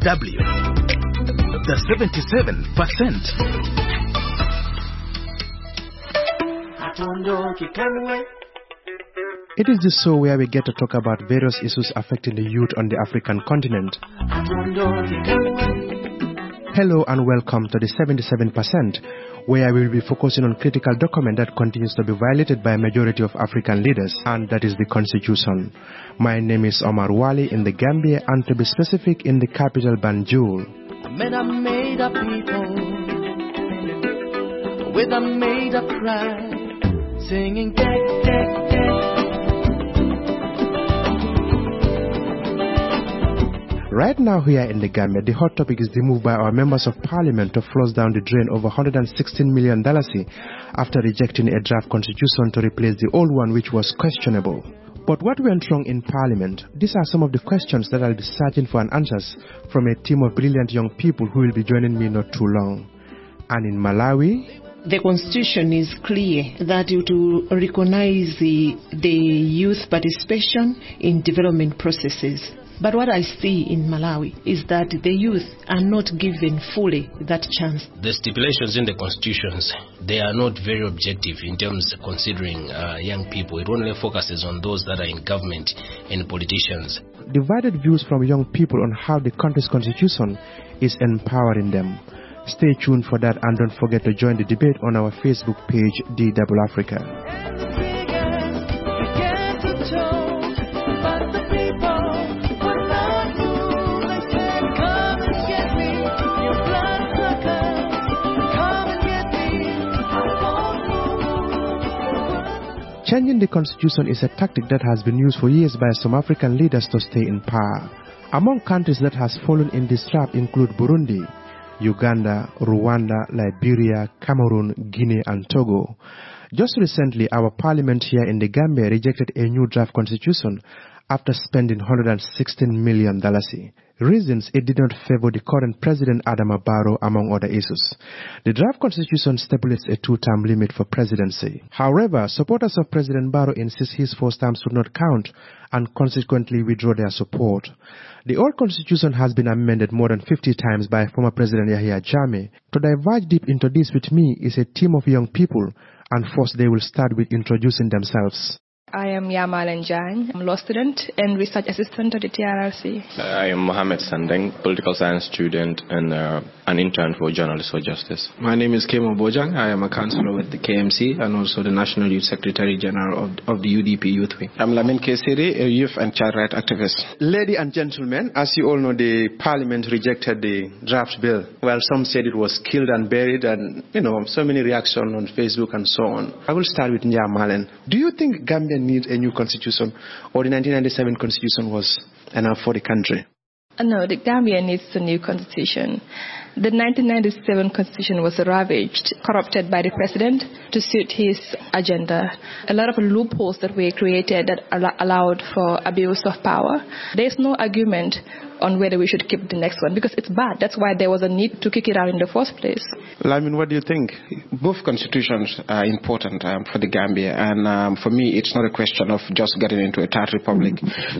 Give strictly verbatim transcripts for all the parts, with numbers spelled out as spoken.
W, the seventy-seven percent. It is the show where we get to talk about various issues affecting the youth on the African continent. Hello and welcome to the seventy-seven percent, where we will be focusing on critical document that continues to be violated by a majority of African leaders, and that is the Constitution. My name is Omar Wali in the Gambia, and to be specific, in the capital Banjul. Men are made up people with a made up cry, singing deck, deck, deck. Right now here in the Gambia, the hot topic is the move by our members of parliament to flush down the drain over one hundred sixteen million dollars after rejecting a draft constitution to replace the old one, which was questionable. But what went wrong in parliament? These are some of the questions that I'll be searching for and answers from a team of brilliant young people who will be joining me not too long. And in Malawi, the constitution is clear that you to recognize the, the youth participation in development processes. But what I see in Malawi is that the youth are not given fully that chance. The stipulations in the constitutions, they are not very objective in terms of considering uh, young people. It only focuses on those that are in government and politicians. Divided views from young people on how the country's constitution is empowering them. Stay tuned for that, and don't forget to join the debate on our Facebook page, D W Africa. Changing the constitution is a tactic that has been used for years by some African leaders to stay in power. Among countries that has fallen in this trap include Burundi, Uganda, Rwanda, Liberia, Cameroon, Guinea, and Togo. Just recently, our parliament here in the Gambia rejected a new draft constitution after spending one hundred sixteen million dollars. Reasons: it did not favor the current president Adama Barrow, among other issues. The draft constitution stipulates a two-term limit for presidency. However, supporters of President Barrow insist his four terms should not count and consequently withdraw their support. The old constitution has been amended more than fifty times by former President Yahya Jammeh. To diverge deep into this with me is a team of young people, and first they will start with introducing themselves. I am Yamalen Jan. I'm a law student and research assistant at the T R R C. I am Mohamed Sandeng, political science student and uh, an intern for Journalists for Justice. My name is Kemo Bojang. I am a councillor with the K M C and also the National Youth Secretary General of, of the U D P Youth Wing. I'm Lamin Kesiri, a youth and child rights activist. Ladies and gentlemen, as you all know, the Parliament rejected the draft bill. Well, some said it was killed and buried, and, you know, so many reactions on Facebook and so on. I will start with Yamalen. Do you think Gambia needs a new constitution, or the nineteen ninety-seven constitution was enough for the country? No, the Gambia needs a new constitution. The nineteen ninety-seven constitution was ravaged, corrupted by the president to suit his agenda. A lot of loopholes that were created that al- allowed for abuse of power. There's no argument on whether we should keep the next one because it's bad. That's why there was a need to kick it out in the first place. Lamin, what do you think? Both constitutions are important um, for the Gambia, and um, for me it's not a question of just getting into a third republic.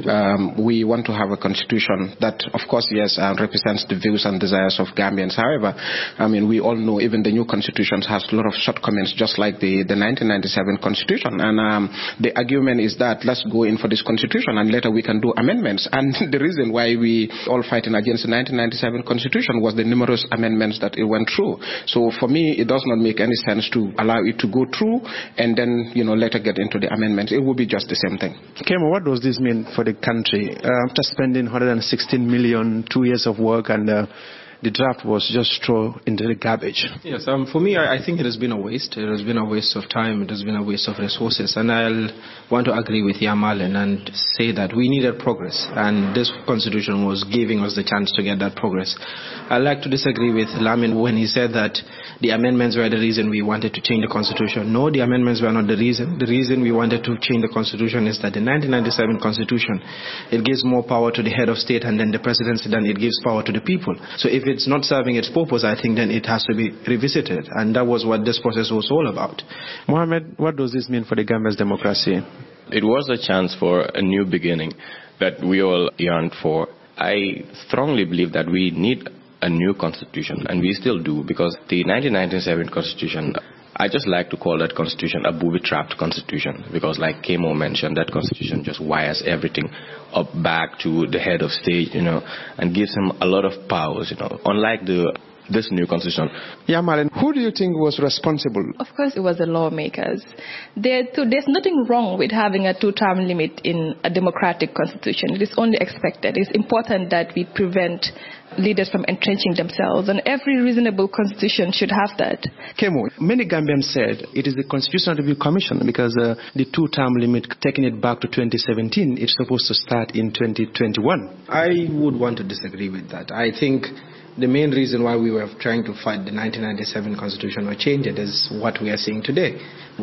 Um, we want to have a constitution that, of course, yes, uh, represents the views and desires of Gambians. However, I mean, we all know even the new constitution has a lot of shortcomings, just like the, the nineteen ninety-seven constitution. And um, the argument is that let's go in for this constitution and later we can do amendments. And the reason why we all fighting against the nineteen ninety-seven constitution was the numerous amendments that it went through. So for me, it does not make any sense to allow it to go through and then, you know, later get into the amendments. It will be just the same thing. Kemo, what does this mean for the country? Uh, after spending one hundred sixteen million, two years of work, and uh, the draft was just thrown into the garbage. Yes, um, for me, I, I think it has been a waste. It has been a waste of time. It has been a waste of resources. And I'll want to agree with Yamalen and say that we needed progress. And this constitution was giving us the chance to get that progress. I'd like to disagree with Lamin when he said that the amendments were the reason we wanted to change the constitution. No, the amendments were not the reason. The reason we wanted to change the constitution is that the nineteen ninety-seven constitution, it gives more power to the head of state and then the presidency than it gives power to the people. So if it's not serving its purpose, I think then it has to be revisited. And that was what this process was all about. Mohammed, what does this mean for the Gambia's democracy? It was a chance for a new beginning that we all yearned for. I strongly believe that we need a new constitution, and we still do, because the nineteen ninety-seven constitution, I just like to call that constitution a booby-trapped constitution, because like Kemo mentioned, that constitution just wires everything up back to the head of state, you know, and gives him a lot of powers, you know, unlike the this new constitution. Yeah, Marlon, who do you think was responsible? Of course, it was the lawmakers. There, too, there's nothing wrong with having a two-term limit in a democratic constitution. It is only expected. It's important that we prevent leaders from entrenching themselves, and every reasonable constitution should have that. Kemo, many Gambians said it is the Constitutional Review Commission, because uh, the two-term limit, taking it back to twenty seventeen, it's supposed to start in twenty twenty-one. I would want to disagree with that. I think the main reason why we were trying to fight the nineteen ninety-seven constitution or change it is what we are seeing today.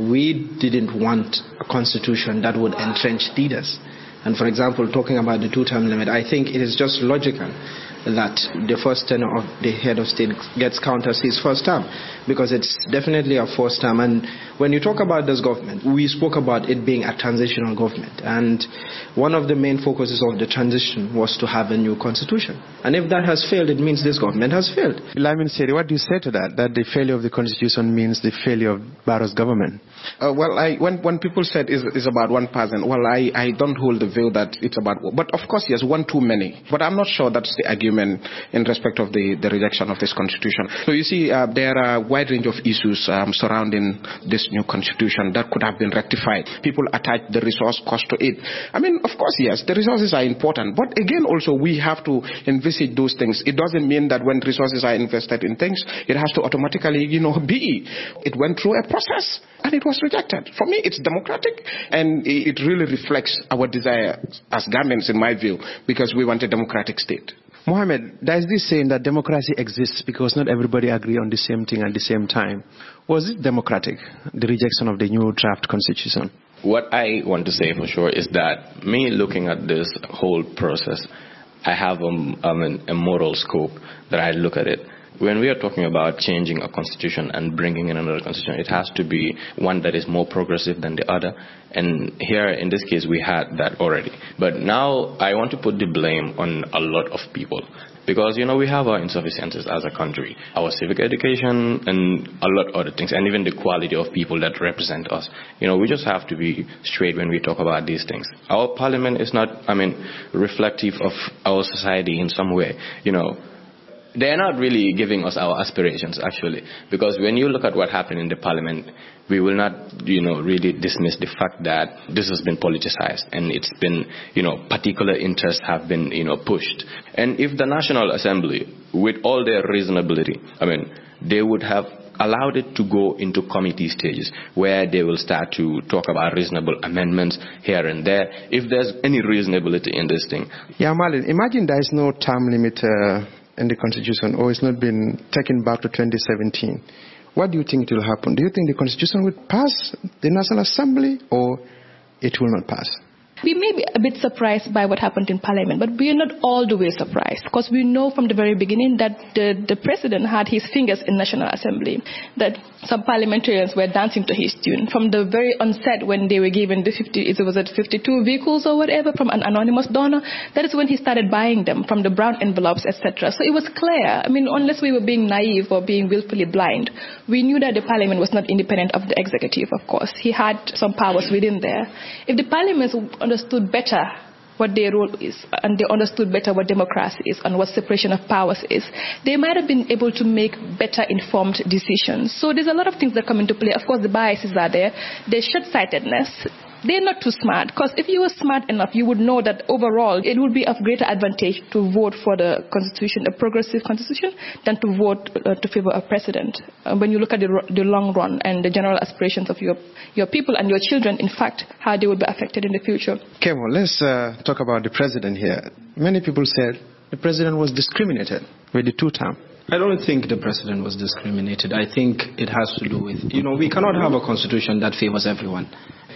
We didn't want a constitution that would entrench leaders. And for example, talking about the two-term limit, I think it is just logical that the first tenure of the head of state gets counted as his first term, because it's definitely a first term. And when you talk about this government, we spoke about it being a transitional government, and one of the main focuses of the transition was to have a new constitution. And if that has failed, it means this government has failed. Lyman Seri, what do you say to that, that the failure of the constitution means the failure of Barrow's government? Uh, well, I, when, when people said it's, it's about one person, well, I, I don't hold the view that it's about, but of course, yes, one too many. But I'm not sure that's the argument in respect of the, the rejection of this constitution. So you see, uh, there are a wide range of issues um, surrounding this new constitution that could have been rectified. People attach the resource cost to it. I mean, of course, yes, the resources are important, but again, also, we have to envisage those things. It doesn't mean that when resources are invested in things, it has to automatically, you know, be. It went through a process, and it was rejected. For me, it's democratic, and it really reflects our desire as Gambians, in my view, because we want a democratic state. Mohammed, there is this saying that democracy exists because not everybody agree on the same thing at the same time. Was it democratic, the rejection of the new draft constitution? What I want to say for sure is that me looking at this whole process, I have a, um, a moral scope that I look at it. When we are talking about changing a constitution and bringing in another constitution, it has to be one that is more progressive than the other. And here, in this case, we had that already. But now I want to put the blame on a lot of people. Because, you know, we have our insufficiencies as a country, our civic education and a lot of other things, and even the quality of people that represent us. You know, we just have to be straight when we talk about these things. Our parliament is not, I mean, reflective of our society in some way, you know. They're not really giving us our aspirations, actually, because when you look at what happened in the parliament, we will not, you know, really dismiss the fact that this has been politicized and it's been, you know, particular interests have been, you know, pushed. And if the National Assembly, with all their reasonability, I mean, they would have allowed it to go into committee stages where they will start to talk about reasonable amendments here and there, if there's any reasonability in this thing. Yeah, Marlon, imagine there is no term limit uh, in the Constitution, or it's not been taken back to twenty seventeen. What do you think it will happen? Do you think the Constitution will pass the National Assembly, or it will not pass? We may be a bit surprised by what happened in Parliament, but we are not all the way surprised, because we know from the very beginning that the, the President had his fingers in National Assembly, that some parliamentarians were dancing to his tune. From the very onset, when they were given the fifty, was it fifty-two vehicles or whatever from an anonymous donor, that is when he started buying them from the brown envelopes, et cetera. So it was clear. I mean, unless we were being naive or being willfully blind, we knew that the Parliament was not independent of the executive, of course. He had some powers within there. If the Parliament understood better what their role is, and they understood better what democracy is and what separation of powers is, they might have been able to make better informed decisions. So there's a lot of things that come into play. Of course, the biases are there. There's short-sightedness. They're not too smart, because if you were smart enough, you would know that overall it would be of greater advantage to vote for the constitution, a progressive constitution, than to vote uh, to favor a president. Uh, when you look at the, the long run and the general aspirations of your, your people and your children, in fact, how they would be affected in the future. Okay, well, let's uh, talk about the president here. Many people said the president was discriminated with the two-term. I don't think the president was discriminated. I think it has to do with, you know, we cannot have a constitution that favors everyone.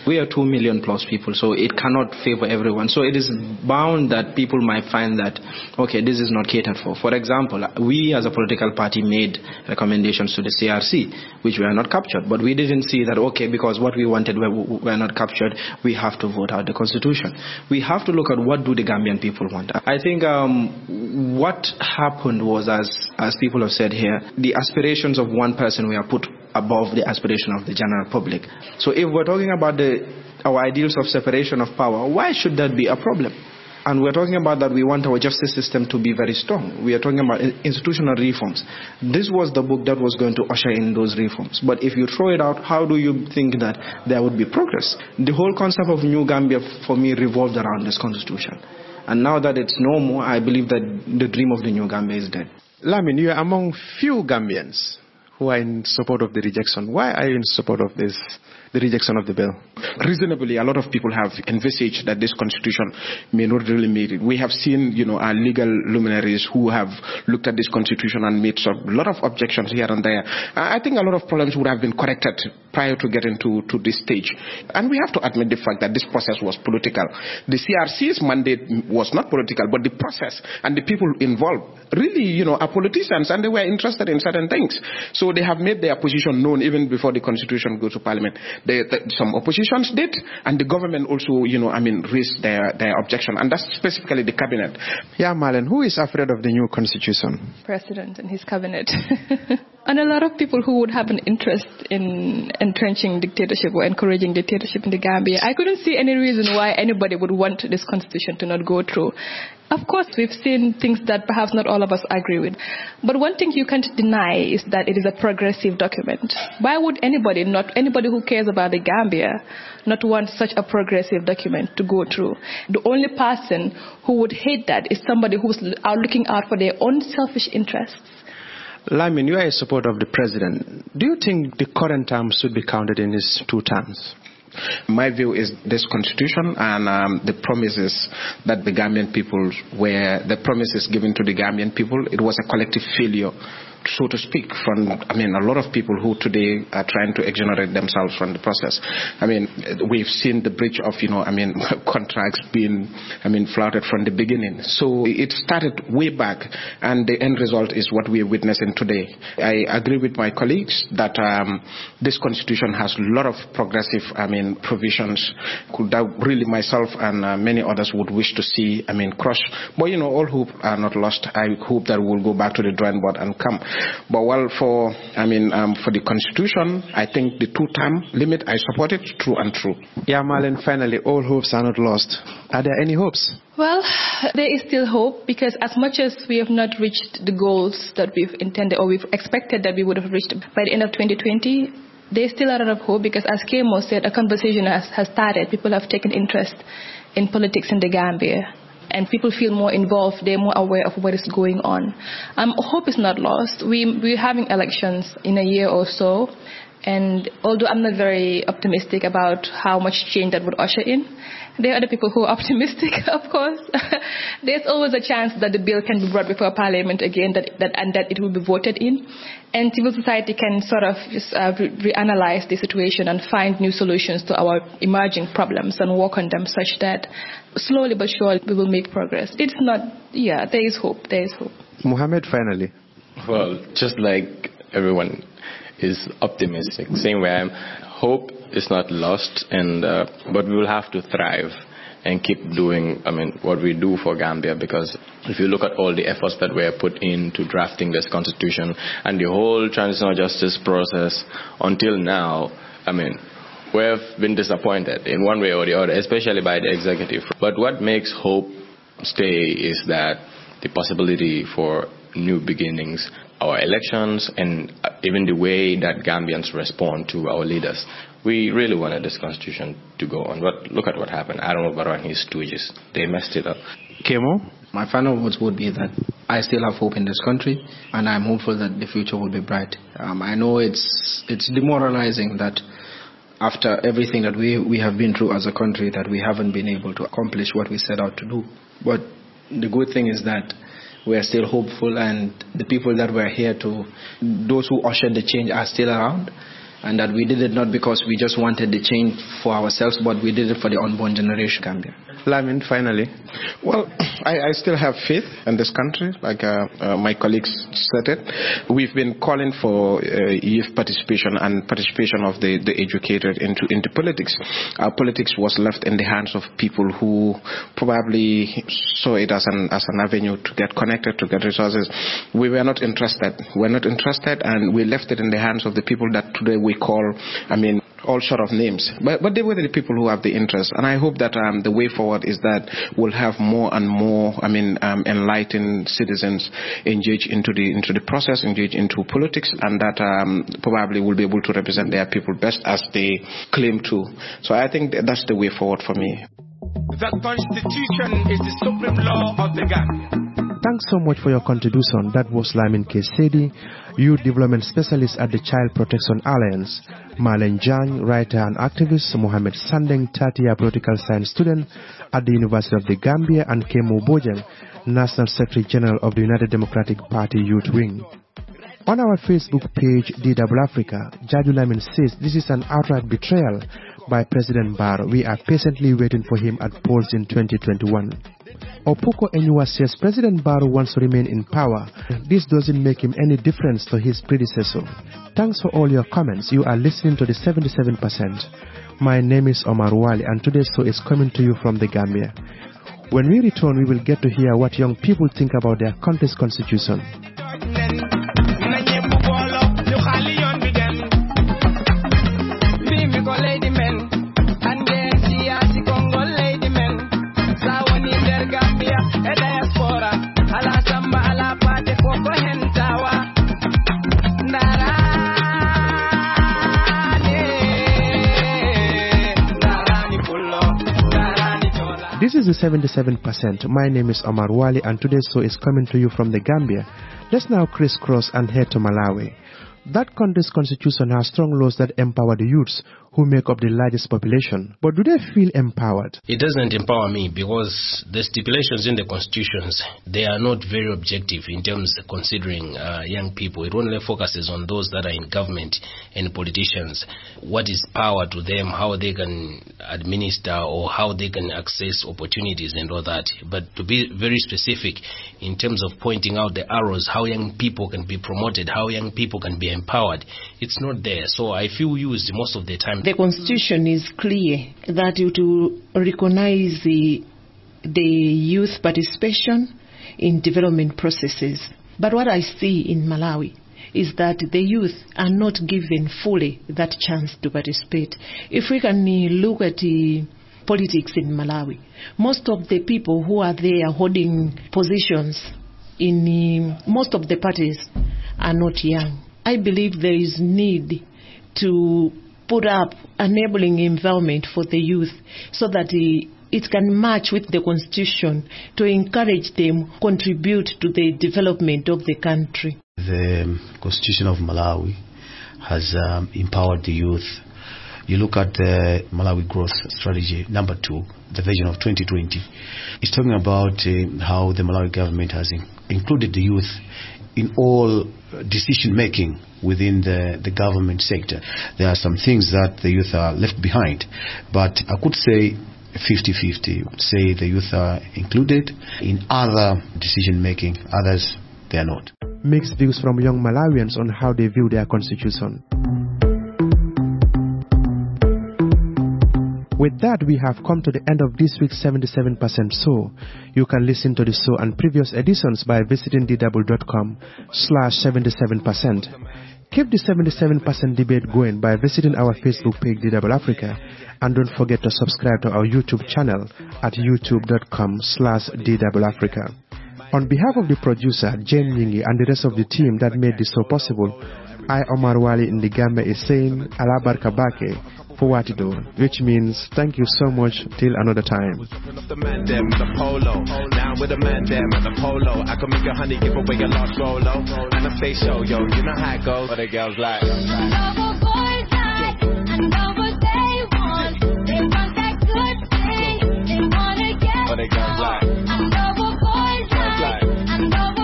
We are two million plus people, so it cannot favor everyone. So it is bound that people might find that, okay, this is not catered for. For example, we as a political party made recommendations to the C R C, which were not captured. But we didn't see that, okay, because what we wanted were, were not captured, we have to vote out the constitution. We have to look at what do the Gambian people want. I think um, what happened was, as, as people have said here, the aspirations of one person were put above the aspiration of the general public. So if we're talking about the, our ideals of separation of power, why should that be a problem? And we're talking about that we want our justice system to be very strong. We are talking about institutional reforms. This was the book that was going to usher in those reforms. But if you throw it out, how do you think that there would be progress? The whole concept of New Gambia, for me, revolved around this constitution. And now that it's no more, I believe that the dream of the New Gambia is dead. Lamin, you are among few Gambians who are in support of the rejection. Why are you in support of this, the rejection of the bill? Reasonably, a lot of people have envisaged that this constitution may not really meet it. We have seen, you know, our legal luminaries who have looked at this constitution and made a lot of objections here and there. I think a lot of problems would have been corrected prior to getting to, to this stage. And we have to admit the fact that this process was political. The C R C's mandate was not political, but the process and the people involved really, you know, are politicians, and they were interested in certain things. So they have made their position known even before the constitution goes to parliament. They, they, some oppositions did, and the government also, you know, I mean, raised their, their objection, and that's specifically the cabinet. Yeah, Marlene, who is afraid of the new constitution? President and his cabinet. And a lot of people who would have an interest in entrenching dictatorship or encouraging dictatorship in the Gambia. I couldn't see any reason why anybody would want this constitution to not go through. Of course, we've seen things that perhaps not all of us agree with. But one thing you can't deny is that it is a progressive document. Why would anybody, not anybody who cares about the Gambia, not want such a progressive document to go through? The only person who would hate that is somebody who's looking out for their own selfish interests. Lamin, you are a supporter of the president. Do you think the current term should be counted in his two terms? My view is this constitution and um, the promises that the Gambian people were, the promises given to the Gambian people, it was a collective failure, so to speak, from, I mean, a lot of people who today are trying to exonerate themselves from the process. I mean, we've seen the breach of, you know, I mean, contracts being, I mean, flouted from the beginning. So it started way back, and the end result is what we are witnessing today. I agree with my colleagues that um, this constitution has a lot of progressive, I mean, provisions that really myself and uh, many others would wish to see, I mean, crushed. But, you know, all hope are not lost. I hope that we'll go back to the drawing board and come. But well, for I mean, um, for the constitution, I think the two-term limit, I support it, true and true. Yeah, Marlene, finally, all hopes are not lost. Are there any hopes? Well, there is still hope, because as much as we have not reached the goals that we've intended or we've expected that we would have reached by the end of twenty twenty, there's still a lot of hope, because as Kemo said, a conversation has, has started. People have taken interest in politics in the Gambia, and people feel more involved. They're more aware of what is going on. Um, hope is not lost. We, we're having elections in a year or so, and although I'm not very optimistic about how much change that would usher in, there are other people who are optimistic, of course. There's always a chance that the bill can be brought before Parliament again, that, that, and that it will be voted in. And civil society can sort of just, uh, re- reanalyze the situation and find new solutions to our emerging problems and work on them such that slowly but surely we will make progress. It's not, yeah, there is hope, there is hope. Mohammed, finally. Well, just like everyone is optimistic, same way I'm, hope is not lost, and uh, but we will have to thrive and keep doing, I mean, what we do for Gambia, because if you look at all the efforts that were put into drafting this constitution and the whole transitional justice process until now, I mean, we have been disappointed in one way or the other, especially by the executive. But what makes hope stay is that the possibility for new beginnings, our elections, and even the way that Gambians respond to our leaders. We really wanted this constitution to go on, but look at what happened. Adama Barrow and his stooges, they messed it up. Kemo? My final words would be that I still have hope in this country, and I'm hopeful that the future will be bright. Um, I know it's it's demoralizing that after everything that we, we have been through as a country, that we haven't been able to accomplish what we set out to do. But the good thing is that we are still hopeful, and the people that were here to, those who ushered the change are still around. and that we did it not because we just wanted the change for ourselves, but we did it for the unborn generation. Gambia. Lamin, finally. Well, I, I still have faith in this country, like uh, uh, my colleagues said it. We've been calling for uh, youth participation and participation of the, the educated into, into politics. Our politics was left in the hands of people who probably saw it as an, as an avenue to get connected, to get resources. We were not interested. We were not interested, and we left it in the hands of the people that today we call, I mean, all sort of names. But, but they were the people who have the interest. And I hope that um, the way forward is that we'll have more and more, I mean, um, enlightened citizens engage into the into the process, engage into politics, and that um, probably will be able to represent their people best as they claim to. So I think that's the way forward for me. The Constitution is the supreme law of the Gambia. Thanks so much for your contribution. That was Lamin Kesedi, Youth Development Specialist at the Child Protection Alliance, Marlene Jang, writer and activist, Mohamed Sandeng, third-year political science student at the University of the Gambia, and Kemo Bojang, National Secretary General of the United Democratic Party Youth Wing. On our Facebook page, D W Africa, Jaju Lamin says this is an outright betrayal by President Barrow. We are patiently waiting for him at polls in twenty twenty-one. Opuko Enyua says President Barrow wants to remain in power. This doesn't make him any difference to his predecessor. Thanks for all your comments. You are listening to the seventy-seven percent. My name is Omar Wali, and today's show is coming to you from the Gambia. When we return, we will get to hear what young people think about their country's constitution. This is the seventy-seven percent. My name is Omar Wali, and today's show is coming to you from the Gambia. Let's now crisscross and head to Malawi. That country's constitution has strong laws that empower the youths who make up the largest population. But do they feel empowered? It doesn't empower me because the stipulations in the constitutions, they are not very objective in terms of considering uh, young people. It only focuses on those that are in government and politicians. What is power to them, how they can administer or how they can access opportunities and all that. But to be very specific in terms of pointing out the arrows, how young people can be promoted, how young people can be empowered, it's not there. So I feel used most of the time. The constitution is clear that you to recognize the, the youth participation in development processes. But what I see in Malawi is that the youth are not given fully that chance to participate. If we can look at the politics in Malawi, most of the people who are there holding positions in most of the parties are not young. I believe there is need to put up enabling environment for the youth so that it can match with the constitution to encourage them contribute to the development of the country. The constitution of Malawi has um, empowered the youth. You look at the Malawi growth strategy number two, the vision of twenty twenty. It's talking about uh, how the Malawi government has in- included the youth in all decision making within the, the government sector. There are some things that the youth are left behind, but I could say fifty fifty. Say the youth are included in other decision making, others they are not. Mixed views from young Malawians on how they view their constitution. With that, we have come to the end of this week's seventy-seven percent show. You can listen to the show and previous editions by visiting d w dot com slash seventy-seven percent. Keep the seventy-seven percent debate going by visiting our Facebook page D W Africa, and don't forget to subscribe to our YouTube channel at youtube dot com slash D W Africa. On behalf of the producer, Jane Yingi, and the rest of the team that made this show possible, I, Omar Wali in the Gambia, is saying Alabarka Bake for what you do, which means thank you so much till another time. The man them the polo, down with the man them at the polo. I can make a honey give away a lost rolo, and a face show, yo, you know how it goes. What the girls like. What the girls like.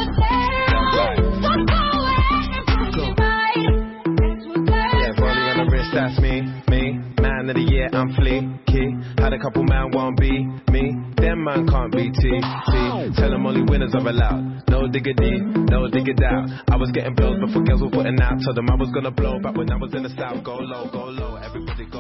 Yeah, rolling on the I'm fleeky. Had a couple man won't be me. Them man can't be T. T. Tell them only winners are allowed. No diggity, no diggity out. I was getting blows before girls were putting out. Told them I was gonna blow back when I was in the south. Go low, go low, everybody go.